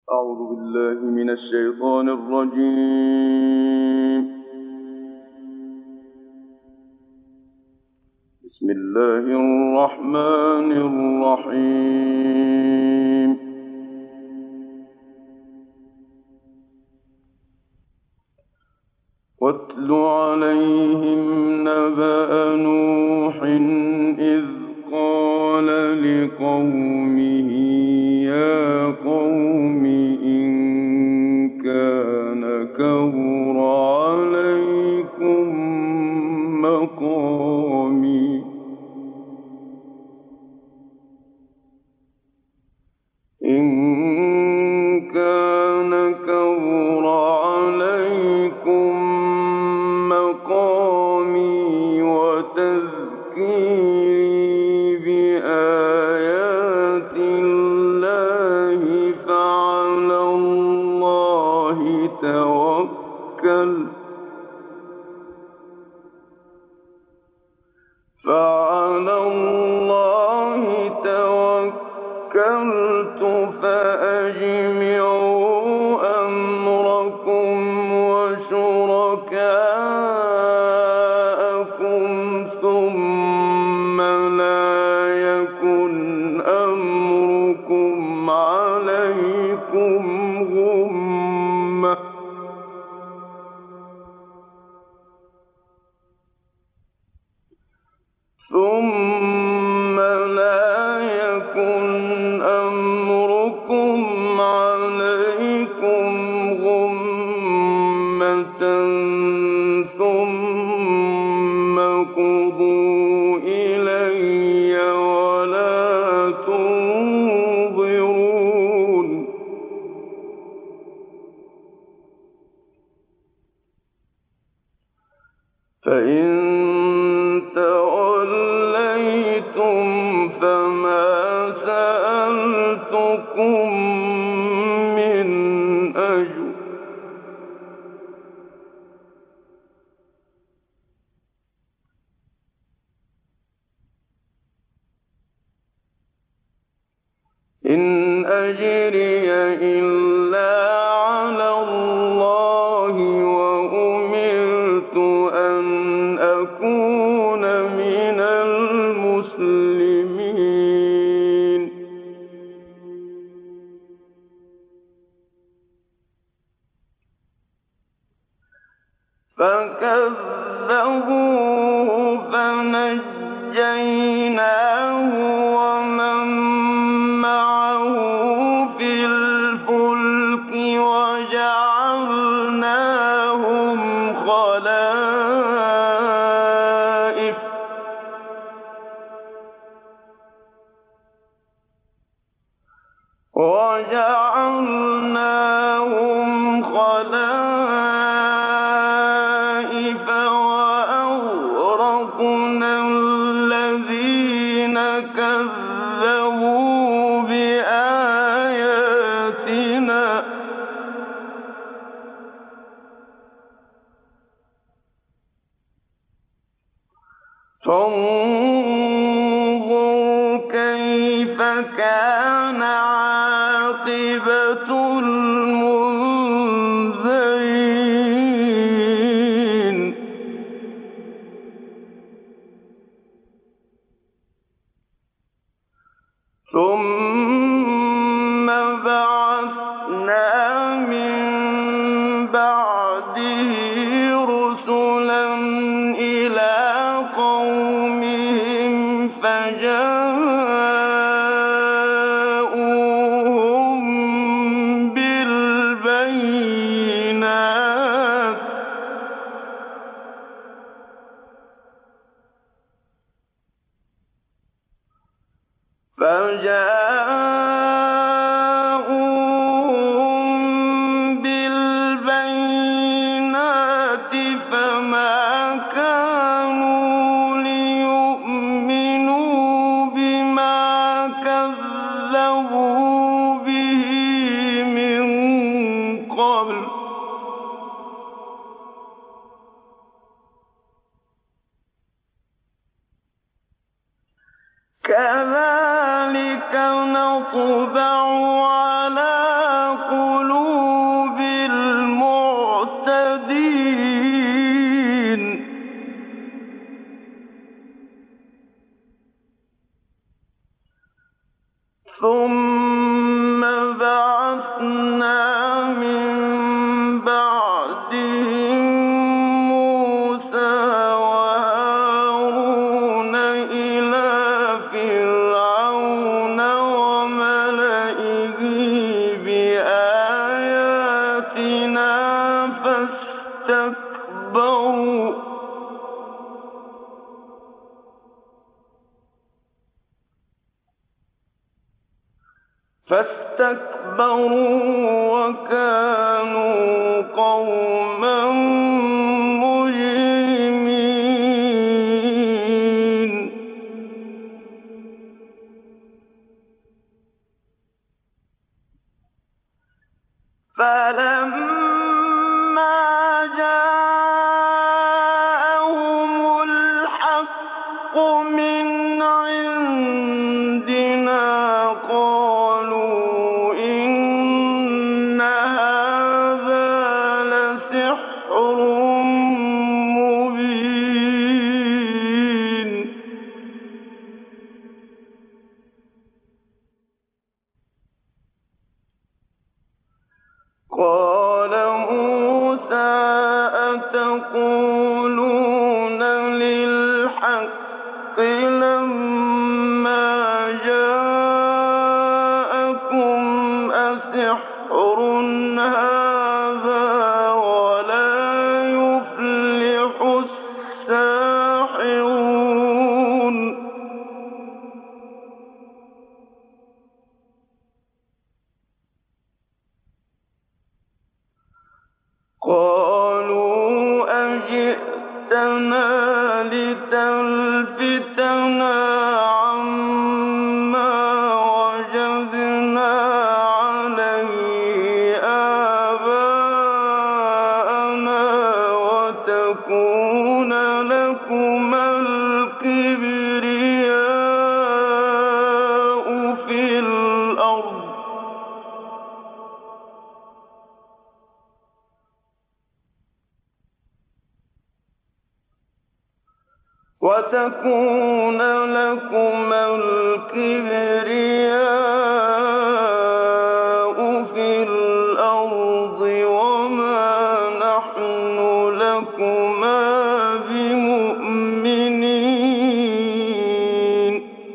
أعوذ بالله من الشيطان الرجيم. بسم الله الرحمن الرحيم. واتل عليهم نبأ نوح إذ قال لقومه يا قوم إن كان كبر عليكم مقامي وتذكيري بآيات الله فعلى الله توكلت فأجمعوا أمركم وشركاءكم ثم لا يكن أمركم عليكم غمة ثم قضوا إلي ولا تنظرون فإن توليتم فما سألتكم من أجر إن أجري إلا على الله وأمرت أن أكون من المسلمين فكذبوه فنجيناه ومن معه في الفلك وجعلناهم خلائف وأغرقنا الذين كذبوا بآياتنا فانظر كيف كان عاقبة المنذرين ثم بعثنا من بعده رسلا إلى قومهم فجاءوهم وكانوا قوما مجرمين فلما جاءهم الحق من عندنا قالوا إن هذا لسحر مبين قال موسى أتقولون للحق لما جاءكم أسحر هذا ولا يفلح الساحرون قالوا أجئتنا لتلفتنا عما وجدنا عليه آباءنا وتكون لكما الكبرياء في الأرض وما نحن لكما بمؤمنين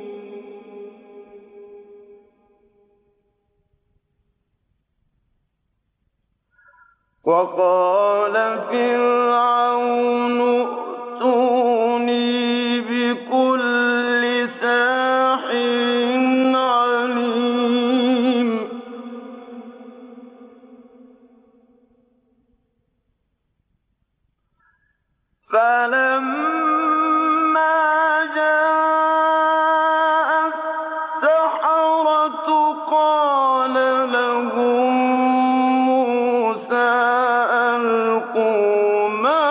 وقال فرعون ائتوني بكل ساحر عليم فلما جاء السحرة قال لهم موسى ألقوا ما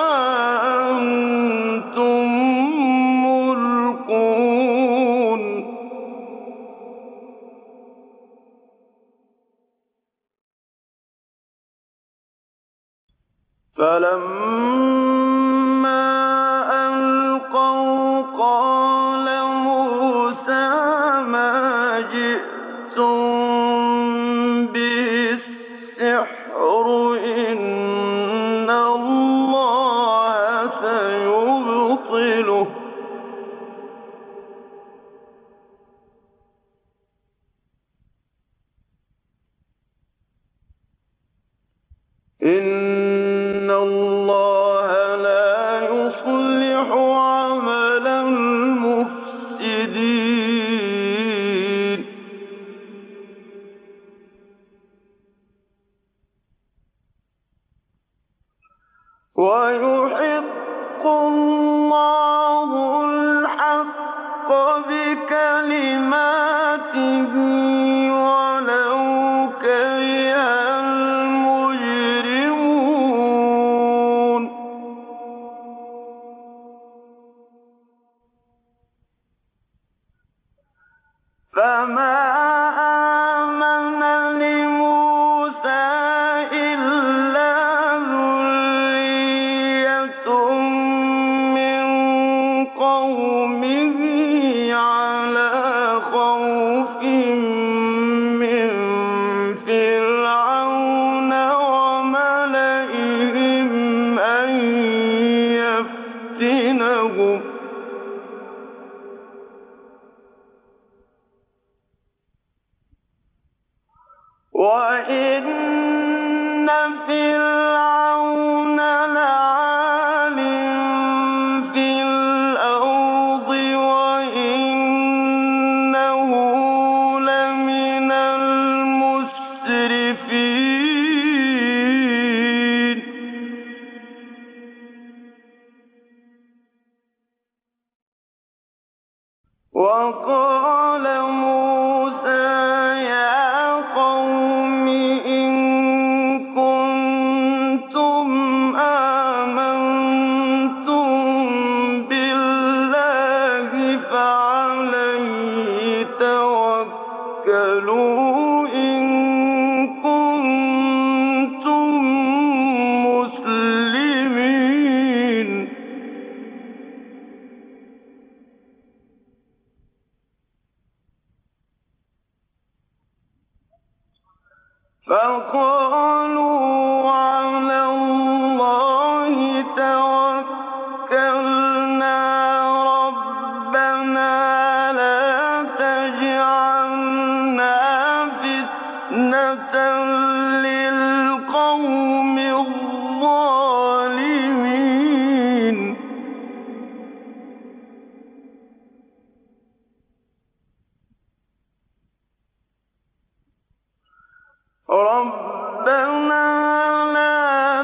أنتم ملقون فلما ألقوا قال موسى ما جئتم به السحر إن الله سيبطله إن الله لا يصلح عمل المفسدين ويحق الله الحق بكلماته ولو كره المجرمون فما آمن لموسى إلا ذرية من قومه على خوف من فرعون وملئهم أن يفتنهم وإن فرعون لعال في الأرض وإنه لمن المسرفين وقالوا على الله توكلنا ربنا لا تجعلنا فتنة للقوم الظالمين ربنا لا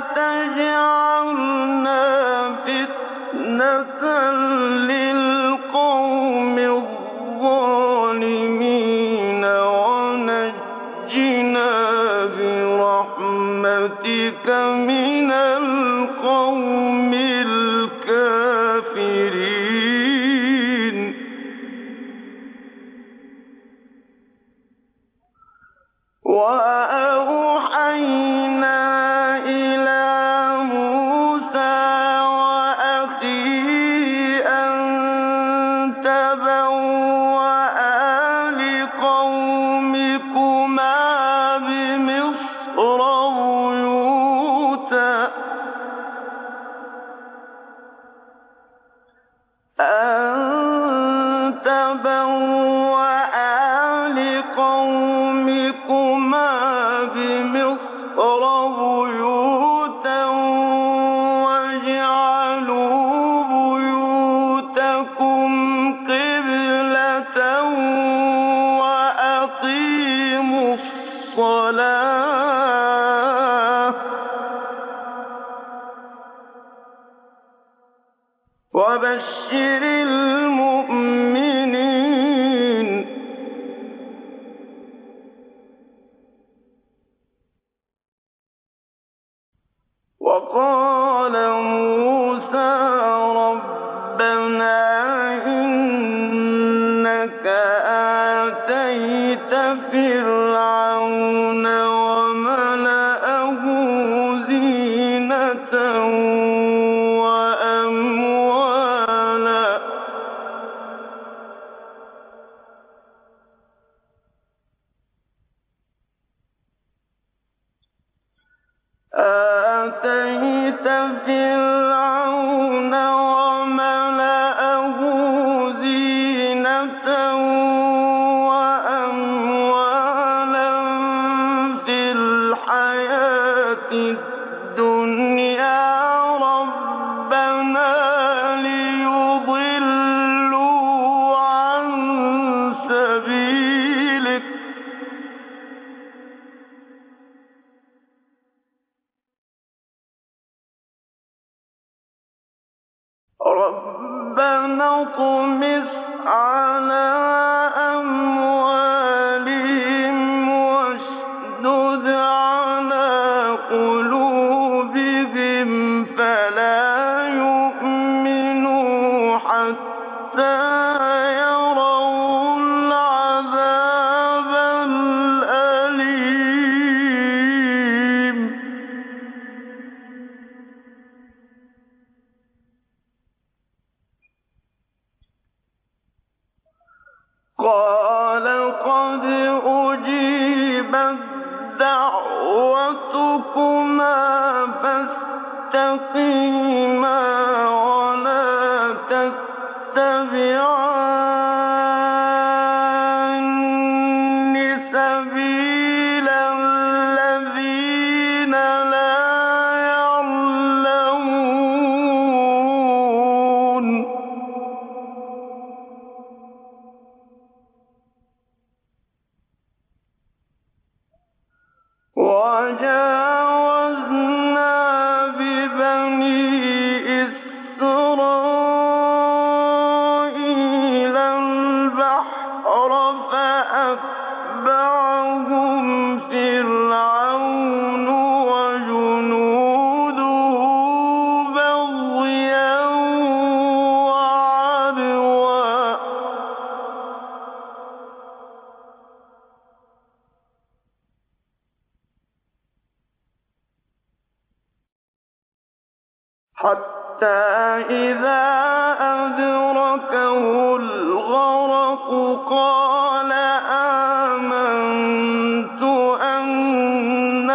تجعلنا فتنة للقوم الظالمين ونجنا برحمتك من القوم الكافرين وأوحينا إلى موسى وأخيه أن تبوأ لقومكما بمصر بيوتا واجعلوا بيوتكم قبلة وأقيموا الصلاة وبشر المؤمنين وقال موسى ربنا إنك آتيت فرعون وملأه زينة وأموالا آتيت فرعون وملأه زينة وأموالا في الحياة الدنيا ربنا ليضلوا عن سبيلك ربنا اطمس على أموالهم واشدد على قلوبهم فلا يؤمنوا حتى يروا العذاب الأليم قال قد أجيبت دعوتكما فاستقيما ولا تتبعان سبيل الذين لا يعلمون وجاوزنا ببني إسرائيل البحر فأتبعهم فرعون وجنوده بغيا وعدوا حتى إذا أدركه الغرق قال آمنت أنه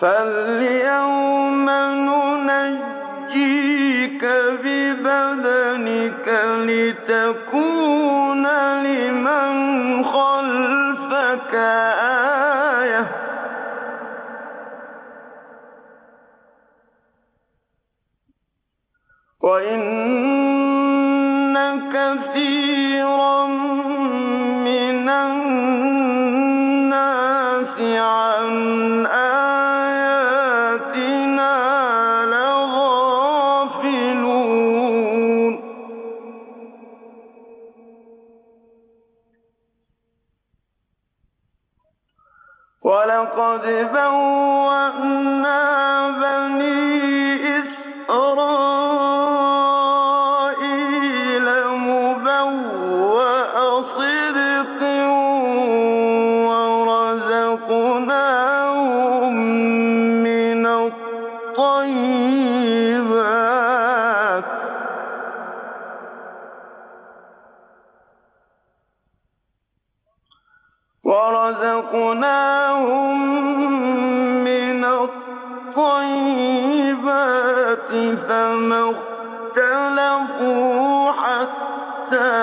فاليوم ننجيك ببدنك لتكون لمن خلفك آية وإن كثيرا من الناس عن آياتنا لغافلون ولقد بوأنا بني إسرائيل مبوأ صدق ورزقناهم من الطيبات فما اختلفوا حتى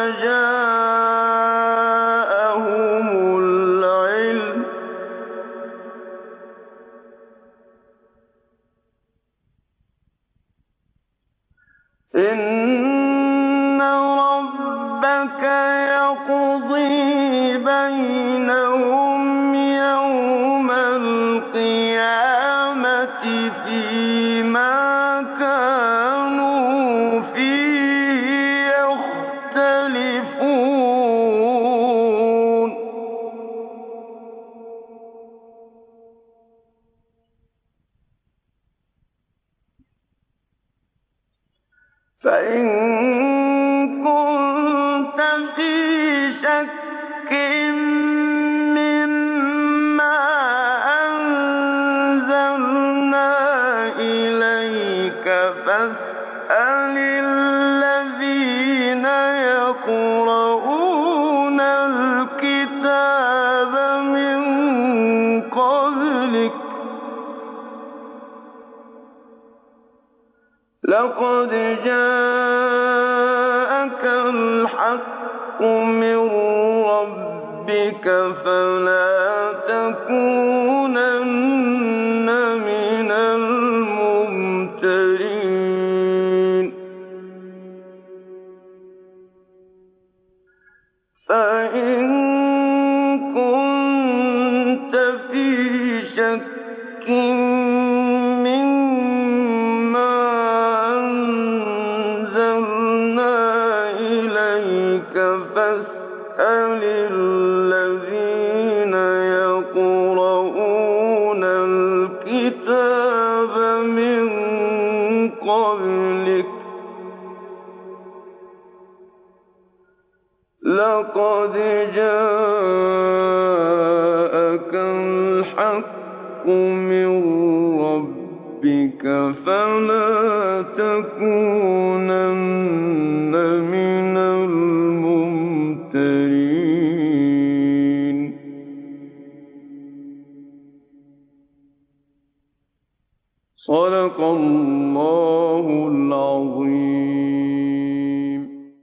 جاءهم العلم إن ربك يقضي بينهم يوم القيامة فيما كانوا فيه يختلفون فإن كنت في شك مما أنزلنا إليك فاسأل الذين يقرؤون الكتاب من قبلك لقد جاءك الحق من ربك فلا تكونن من الممترين فإن كنت في شك مما أنزلنا إليك فاسأل الذين يقرؤون الكتاب من قبلك لقد جاءك الحق من ربك فلا تكونن